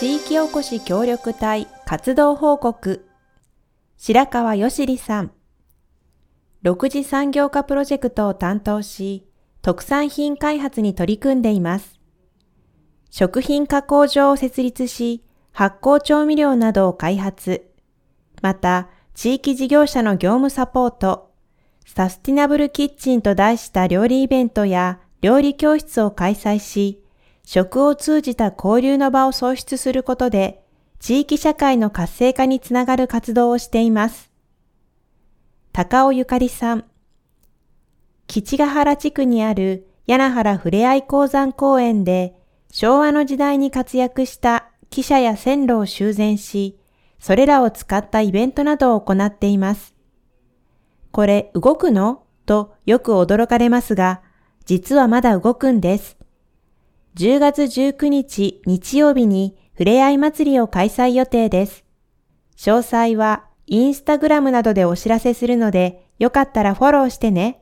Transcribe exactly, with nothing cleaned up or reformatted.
地域おこし協力隊活動報告。白川よしりさん。ろく次産業化プロジェクトを担当し、特産品開発に取り組んでいます。食品加工場を設立し、発酵調味料などを開発。また、地域事業者の業務サポート、サスティナブルキッチンと題した料理イベントや料理教室を開催し、食を通じた交流の場を創出することで、地域社会の活性化につながる活動をしています。高尾ゆかりさん。吉ヶ原地区にある柳原ふれあい鉱山公園で、昭和の時代に活躍した汽車や線路を修繕し、それらを使ったイベントなどを行っています。これ動くの？とよく驚かれますが、実はまだ動くんです。じゅうがつじゅうくにち日曜日にふれあい祭りを開催予定です。詳細はインスタグラムなどでお知らせするので、よかったらフォローしてね。